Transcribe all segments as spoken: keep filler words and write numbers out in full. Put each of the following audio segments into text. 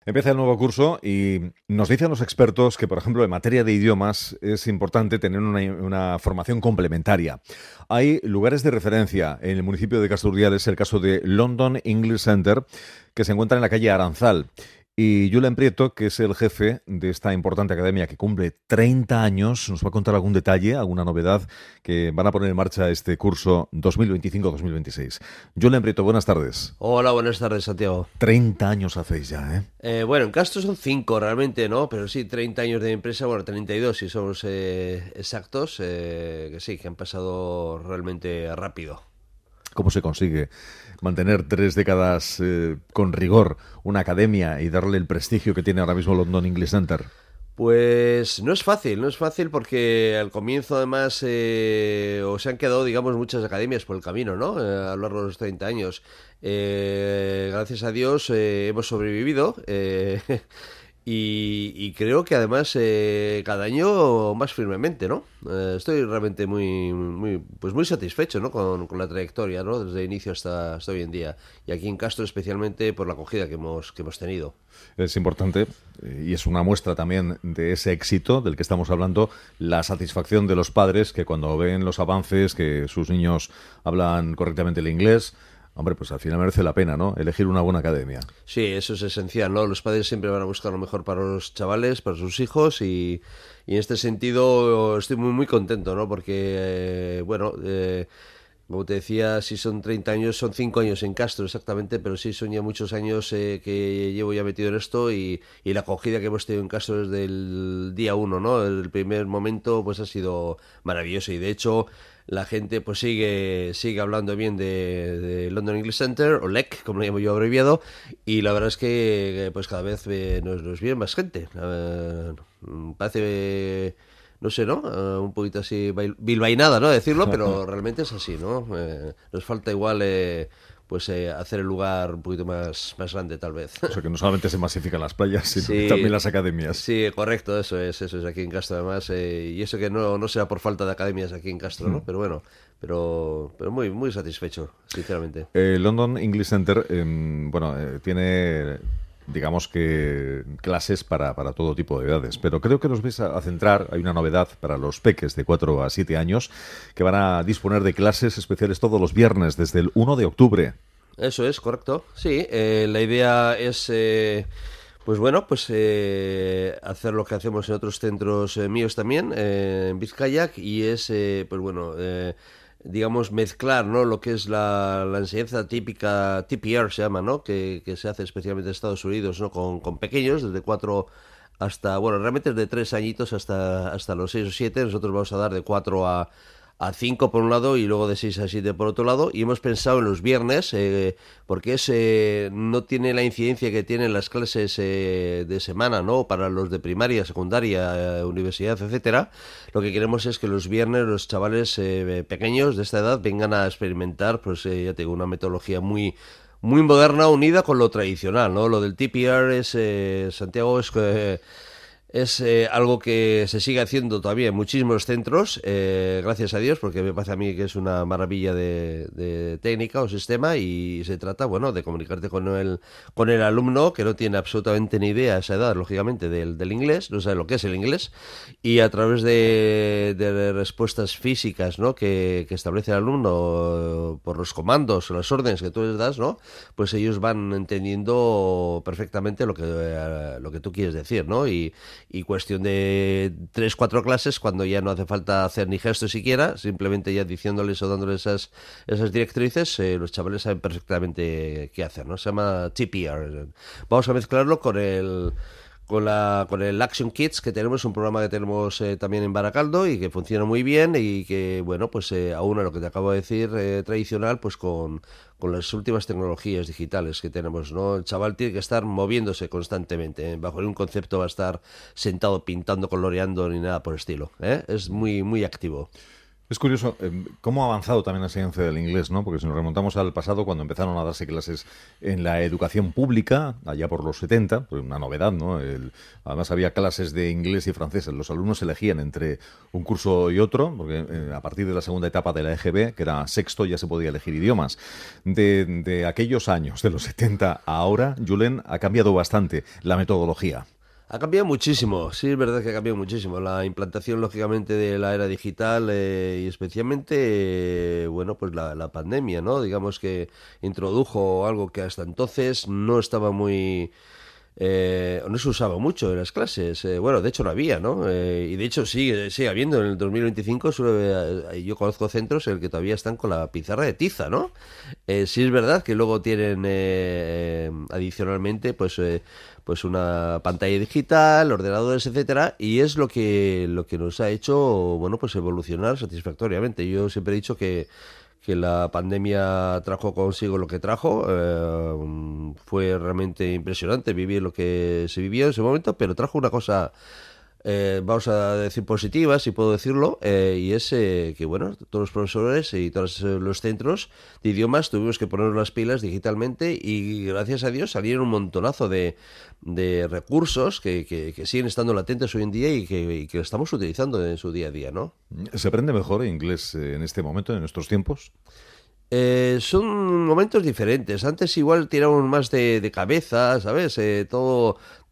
Empieza el nuevo curso y nos dicen los expertos que, por ejemplo, en materia de idiomas es importante tener una, una formación complementaria. Hay lugares de referencia. En el municipio de Casturdial es el caso de London English Center, que se encuentra en la calle Aranzal. Y Julen Prieto, que es el jefe de esta importante academia que cumple treinta años, nos va a contar algún detalle, alguna novedad que van a poner en marcha este curso dos mil veinticinco dos mil veintiséis. Julen Prieto, buenas tardes. Hola, buenas tardes, Santiago. treinta años hacéis ya, ¿eh? Eh, bueno, en Castro son cinco realmente, ¿no? Pero sí, treinta años de empresa, bueno, treinta y dos si somos eh, exactos, eh, que sí, que han pasado realmente rápido. ¿Cómo se consigue mantener tres décadas eh, con rigor una academia y darle el prestigio que tiene ahora mismo London English Center? Pues no es fácil, no es fácil porque al comienzo además eh, o se han quedado, digamos, muchas academias por el camino, ¿no? Eh, a lo largo de los treinta años. Eh, gracias a Dios eh, hemos sobrevivido eh, y, y creo que además eh, cada año más firmemente, ¿no? Eh, estoy realmente muy, muy, pues muy satisfecho, ¿no? Con, con la trayectoria, ¿no? Desde el inicio hasta, hasta hoy en día. Y aquí en Castro especialmente por la acogida que hemos, que hemos tenido. Es importante eh, y es una muestra también de ese éxito del que estamos hablando, la satisfacción de los padres que cuando ven los avances, que sus niños hablan correctamente el inglés, hombre, pues al final merece la pena, ¿no? Elegir una buena academia. Sí, eso es esencial, ¿no? Los padres siempre van a buscar lo mejor para los chavales, para sus hijos y, y en este sentido estoy muy muy contento, ¿no? Porque, eh, bueno, eh, como te decía, si son treinta años, son cinco años en Castro exactamente, pero sí son ya muchos años eh, que llevo ya metido en esto y, y la acogida que hemos tenido en Castro desde el día uno, ¿no? El primer momento pues ha sido maravilloso y de hecho la gente pues sigue sigue hablando bien de, de London English Center, o L E C, como lo llamo yo abreviado, y la verdad es que pues cada vez eh, nos, nos viene más gente. Eh, parece... Eh, no sé, ¿no? Uh, un poquito así bilbainada, ¿no? Decirlo, pero realmente es así, ¿no? Eh, nos falta igual, eh, pues, eh, hacer el lugar un poquito más, más grande, tal vez. O sea, que no solamente se masifican las playas, sino que Sí, también las academias. sí, correcto, eso es, eso es aquí en Castro, además, eh, y eso que no, no será por falta de academias aquí en Castro, ¿no? Pero bueno, pero, pero muy, muy satisfecho, sinceramente. Eh, London English Center, eh, bueno, eh, tiene, digamos que clases para, para todo tipo de edades, pero creo que nos vais a, a centrar, hay una novedad para los peques de cuatro a siete años que van a disponer de clases especiales todos los viernes desde el uno de octubre. Eso es, correcto. Sí, eh, la idea es, eh, pues bueno, pues eh, hacer lo que hacemos en otros centros eh, míos también, eh, en Vizkayak, y es, eh, pues bueno, eh, digamos, mezclar, ¿no? Lo que es la, la enseñanza típica, T P R se llama, ¿no? Que, que se hace especialmente en Estados Unidos, ¿no? Con, con pequeños, desde cuatro hasta, bueno, realmente es de tres añitos hasta, hasta los seis o siete. Nosotros vamos a dar de cuatro a a cinco por un lado y luego de seis a siete por otro lado, y hemos pensado en los viernes eh, porque es eh, no tiene la incidencia que tienen las clases eh, de semana, ¿no? Para los de primaria, secundaria, eh, universidad, etcétera. Lo que queremos es que los viernes los chavales eh, pequeños de esta edad vengan a experimentar, pues eh, ya tengo una metodología muy muy moderna unida con lo tradicional, ¿no? Lo del T P R es eh, Santiago es eh, es eh, algo que se sigue haciendo todavía en muchísimos centros, eh, gracias a Dios, porque me parece a mí que es una maravilla de, de técnica o sistema, y se trata, bueno, de comunicarte con el, con el alumno que no tiene absolutamente ni idea a esa edad, lógicamente, del, del inglés, no sabe lo que es el inglés, y a través de, de respuestas físicas, ¿no? que, que establece el alumno por los comandos o las órdenes que tú les das, ¿no? Pues ellos van entendiendo perfectamente lo que, eh, lo que tú quieres decir, ¿no? Y y cuestión de tres, cuatro clases, cuando ya no hace falta hacer ni gestos siquiera, simplemente ya diciéndoles o dándoles esas, esas directrices, eh, los chavales saben perfectamente qué hacer, ¿no? Se llama T P R. Vamos a mezclarlo con el con la con el Action Kids que tenemos, un programa que tenemos eh, también en Baracaldo y que funciona muy bien y que, bueno, pues eh, aúna lo que te acabo de decir eh, tradicional, pues con, con las últimas tecnologías digitales que tenemos, ¿no? El chaval tiene que estar moviéndose constantemente, ¿eh? Bajo ningún concepto va a estar sentado pintando, coloreando ni nada por el estilo, ¿eh? Es muy muy activo. Es curioso eh, cómo ha avanzado también la enseñanza del inglés, ¿no? Porque si nos remontamos al pasado, cuando empezaron a darse clases en la educación pública, allá por los setenta, pues una novedad, ¿no? El- además había clases de inglés y francés. Los alumnos elegían entre un curso y otro, porque eh, a partir de la segunda etapa de la E G B, que era sexto, ya se podía elegir idiomas. De, de aquellos años, de los setenta a ahora, Julen, ha cambiado bastante la metodología. Ha cambiado muchísimo, sí, es verdad que ha cambiado muchísimo. La implantación, lógicamente, de la era digital eh, y especialmente, eh, bueno, pues la, la pandemia, ¿no? Digamos que introdujo algo que hasta entonces no estaba muy... Eh, no se usaba mucho en las clases. Eh, bueno, de hecho no había, ¿no? Eh, y de hecho sigue, sigue habiendo. En el dos mil veinticinco suele- eh, yo conozco centros en el que todavía están con la pizarra de tiza, ¿no? Eh, sí es verdad que luego tienen eh, eh, adicionalmente, pues... eh, pues una pantalla digital, ordenadores, etcétera, y es lo que lo que nos ha hecho, bueno, pues evolucionar satisfactoriamente. Yo siempre he dicho que que la pandemia trajo consigo lo que trajo. Eh, fue realmente impresionante vivir lo que se vivió en ese momento, pero trajo una cosa, eh, vamos a decir positiva, si puedo decirlo, eh, y es eh, que, bueno, todos los profesores y todos eh, los centros de idiomas tuvimos que poner las pilas digitalmente y gracias a Dios salieron un montonazo de, de recursos que, que, que siguen estando latentes hoy en día y que, y que estamos utilizando en su día a día, ¿no? ¿Se aprende mejor inglés eh, en este momento, en nuestros tiempos? Eh, son momentos diferentes. Antes igual tirábamos más de, de cabeza, ¿sabes? Eh, todo,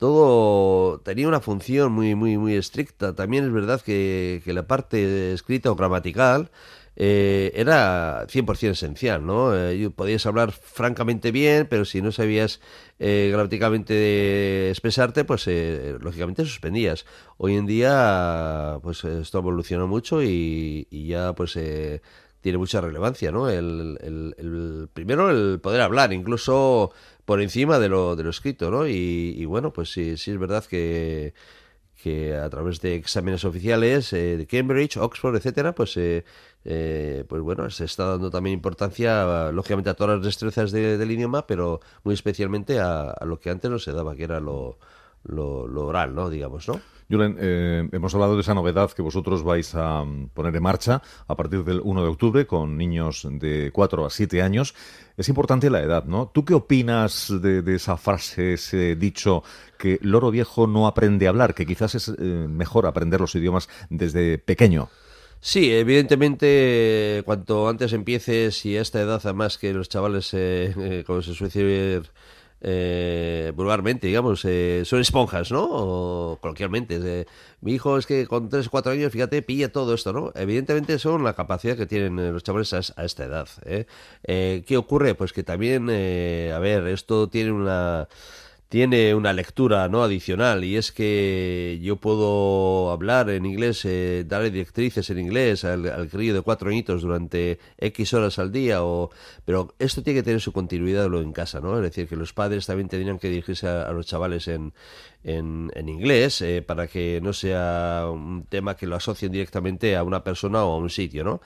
todo tenía una función muy, muy, muy estricta. También es verdad que, que la parte escrita o gramatical eh, era cien por ciento esencial, ¿no? Eh, yo- podías hablar francamente bien, pero si no sabías eh, gramaticalmente expresarte, pues eh, lógicamente suspendías. Hoy en día, pues esto evolucionó mucho y, y ya, pues... eh, tiene mucha relevancia, ¿no? El, el- el- primero, el poder hablar, incluso por encima de lo, de lo escrito, ¿no? Y, y bueno, pues sí, sí es verdad que, que a través de exámenes oficiales eh, de Cambridge, Oxford, etcétera, pues, eh, eh, pues bueno, se está dando también importancia, lógicamente, a todas las destrezas de- del idioma, pero muy especialmente a, a lo que antes no se daba, que era lo, lo, lo oral, ¿no? Digamos, ¿no? Julen, eh, hemos hablado de esa novedad que vosotros vais a mm, poner en marcha a partir del uno de octubre con niños de cuatro a siete años. Es importante la edad, ¿no? ¿Tú qué opinas de, de esa frase, ese dicho que loro viejo no aprende a hablar, que quizás es eh, mejor aprender los idiomas desde pequeño? Sí, evidentemente, cuanto antes empieces y a esta edad, además que los chavales, eh, eh, como se suele decir eh, vulgarmente, digamos, eh, son esponjas, ¿no? O coloquialmente. eh, mi hijo es que con tres o cuatro años, fíjate, pilla todo esto, ¿no? Evidentemente son la capacidad que tienen eh, los chavales a, es- a esta edad. ¿eh? Eh, ¿qué ocurre? Pues que también, eh, a ver, esto tiene una tiene una lectura no adicional y es que yo puedo hablar en inglés, eh, darle directrices en inglés al, al crío de cuatro añitos durante X horas al día, o pero esto tiene que tener su continuidad luego en casa, ¿no? Es decir, que los padres también tendrían que dirigirse a, a los chavales en, en, en inglés eh, para que no sea un tema que lo asocien directamente a una persona o a un sitio, ¿no?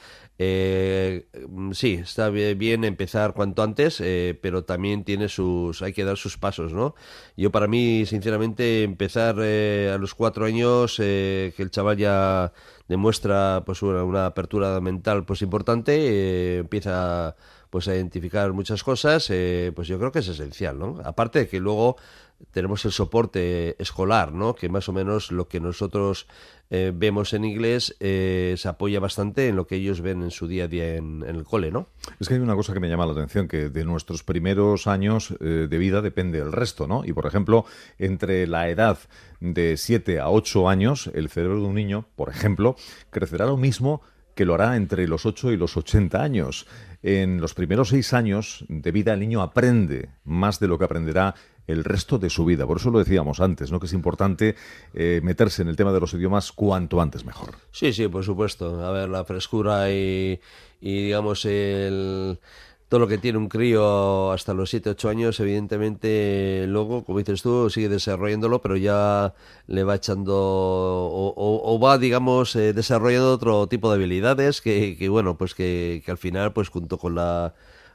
Eh, mm, sí, está bien bien empezar cuanto antes, eh, pero también tiene sus, hay que dar sus pasos, ¿no? Yo para mí, sinceramente, empezar eh, a los cuatro años, eh, que el chaval ya demuestra pues una, una apertura mental pues importante, eh, empieza pues a identificar muchas cosas, eh, pues yo creo que es esencial, ¿no? Aparte de que luego tenemos el soporte escolar, ¿no? Que más o menos lo que nosotros eh, vemos en inglés eh, se apoya bastante en lo que ellos ven en su día a día en, en el cole, ¿no? Es que hay una cosa que me llama la atención, que de nuestros primeros años eh, de vida depende el resto, ¿no? Y, por ejemplo, entre la edad de siete a ocho años, el cerebro de un niño, por ejemplo, crecerá lo mismo que lo hará entre los ocho y los ochenta años. En los primeros seis años de vida el niño aprende más de lo que aprenderá el resto de su vida. Por eso lo decíamos antes, ¿no? Que es importante eh, meterse en el tema de los idiomas cuanto antes mejor. Sí, sí, por supuesto. A ver, la frescura y, y digamos, el, todo lo que tiene un crío hasta los siete ocho años, evidentemente, luego, como dices tú, sigue desarrollándolo, pero ya le va echando o, o- o va, digamos, eh, desarrollando otro tipo de habilidades que, que, bueno, pues que, que al final, pues junto con la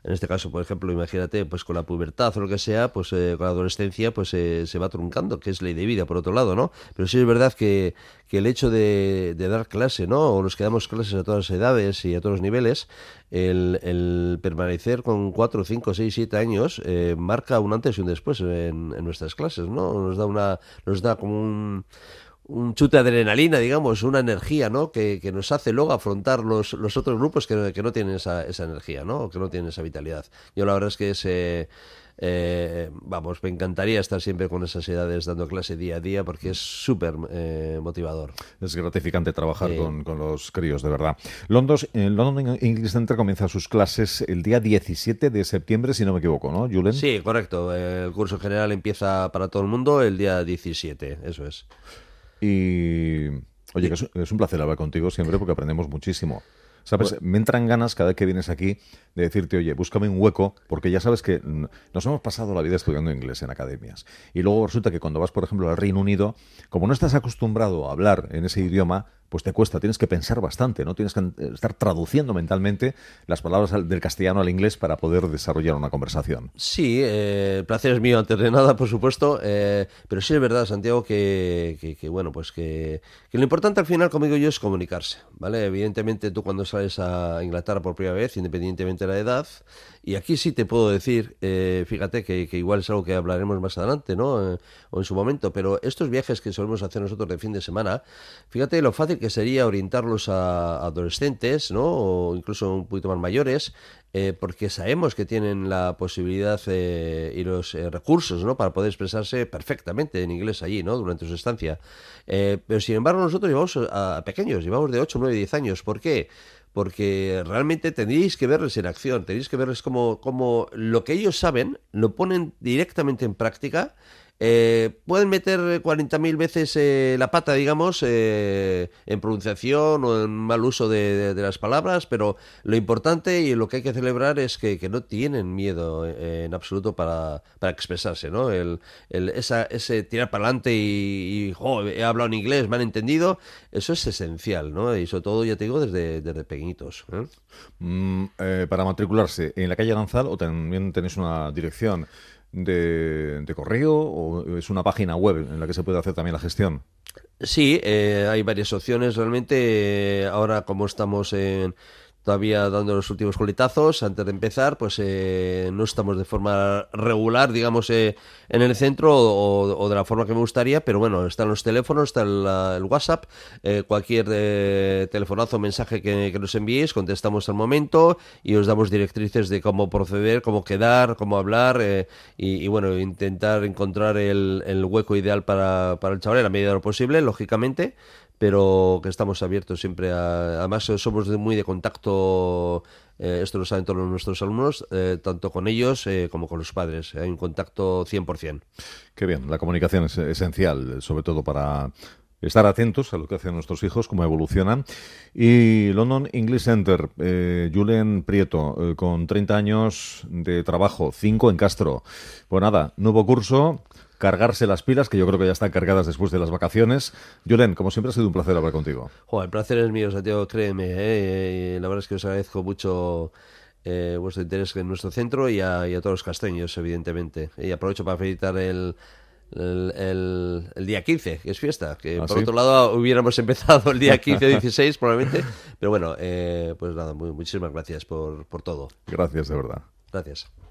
en este caso, por ejemplo, imagínate, pues con la pubertad o lo que sea, pues eh, con la adolescencia, pues eh, se va truncando, que es ley de vida, por otro lado, ¿no? Pero sí es verdad que, que el hecho de, de dar clase, ¿no? O los que damos clases a todas las edades y a todos los niveles, el, el permanecer con cuatro, cinco, seis, siete años eh, marca un antes y un después en, en nuestras clases, ¿no? Nos da una, nos da como un un chute de adrenalina, digamos, una energía, ¿no? Que, que nos hace luego afrontar los, los otros grupos que, que no tienen esa, esa energía, ¿no? Que no tienen esa vitalidad. Yo la verdad es que es, eh, eh, vamos, me encantaría estar siempre con esas edades dando clase día a día porque es súper eh, motivador. Es gratificante trabajar Sí. con, con los críos, de verdad. London, el London English Center comienza sus clases el día diecisiete de septiembre, si no me equivoco, ¿no, Julen? Sí, correcto. El curso general empieza para todo el mundo el día diecisiete, eso es. Y oye, que es, es un placer hablar contigo siempre porque aprendemos muchísimo. ¿Sabes? Bueno. Me entran ganas cada vez que vienes aquí de decirte, oye, búscame un hueco, porque ya sabes que mm, nos hemos pasado la vida estudiando inglés en academias. Y luego resulta que cuando vas, por ejemplo, al Reino Unido, como no estás acostumbrado a hablar en ese idioma, pues te cuesta, tienes que pensar bastante, ¿no? Tienes que estar traduciendo mentalmente las palabras del castellano al inglés para poder desarrollar una conversación. Sí, eh, el placer es mío antes de nada, por supuesto, eh, pero sí es verdad, Santiago, que, que, que, bueno, pues que, que lo importante al final, como digo yo, es comunicarse, ¿vale? Evidentemente tú cuando sales a Inglaterra por primera vez, independientemente de la edad, y aquí sí te puedo decir, eh, fíjate que, que igual es algo que hablaremos más adelante, ¿no? Eh, o en su momento, pero estos viajes que solemos hacer nosotros de fin de semana, fíjate lo fácil que sería orientarlos a, a adolescentes, ¿no? O incluso un poquito más mayores, eh, porque sabemos que tienen la posibilidad eh, y los eh, recursos, ¿no? Para poder expresarse perfectamente en inglés allí, ¿no? Durante su estancia. Eh, pero sin embargo nosotros llevamos a, a pequeños, llevamos de ocho, nueve, diez años. ¿Por qué? Porque realmente tenéis que verles en acción, tenéis que verles como, como lo que ellos saben lo ponen directamente en práctica. Eh, pueden meter cuarenta mil veces eh, la pata, digamos, eh, en pronunciación o en mal uso de, de, de las palabras, pero lo importante y lo que hay que celebrar es que, que no tienen miedo eh, en absoluto para, para expresarse, ¿no? El, el, esa, ese tirar para adelante y, y jo, he hablado en inglés, me han entendido, eso es esencial, ¿no? Y sobre todo, ya te digo, desde, desde pequeñitos, ¿eh? Mm, eh, para matricularse en la calle Aranzal o también tenéis una dirección de, de correo o es una página web en la que se puede hacer también la gestión. Sí, eh, hay varias opciones realmente. Eh, ahora, como estamos en, todavía dando los últimos coletazos, antes de empezar, pues eh, no estamos de forma regular, digamos, eh, en el centro o, o de la forma que me gustaría, pero bueno, están los teléfonos, está el, el WhatsApp, eh, cualquier eh, telefonazo o mensaje que, que nos enviéis, contestamos al momento y os damos directrices de cómo proceder, cómo quedar, cómo hablar eh, y, y bueno, intentar encontrar el, el hueco ideal para, para el chaval en la medida de lo posible, lógicamente, pero que estamos abiertos siempre a... Además, somos de- muy de contacto, eh, esto lo saben todos nuestros alumnos, eh, tanto con ellos eh, como con los padres. Hay un contacto cien por ciento. Qué bien, la comunicación es esencial, sobre todo para estar atentos a lo que hacen nuestros hijos, cómo evolucionan. Y London English Center, eh, Julen Prieto, eh, con treinta años de trabajo, cinco en Castro. Pues nada, nuevo curso, cargarse las pilas, que yo creo que ya están cargadas después de las vacaciones. Julen, como siempre ha sido un placer hablar contigo. Joder, el placer es mío, Santiago, créeme. eh, eh, la verdad es que os agradezco mucho eh, vuestro interés en nuestro centro y a, y a todos los casteños, evidentemente. Y aprovecho para felicitar el... El, el, el día quince, que es fiesta, que ¿Ah, por sí? otro lado hubiéramos empezado el día quince o dieciséis probablemente, pero bueno, eh, pues nada, muy, muchísimas gracias por, por todo. Gracias, de verdad. Gracias.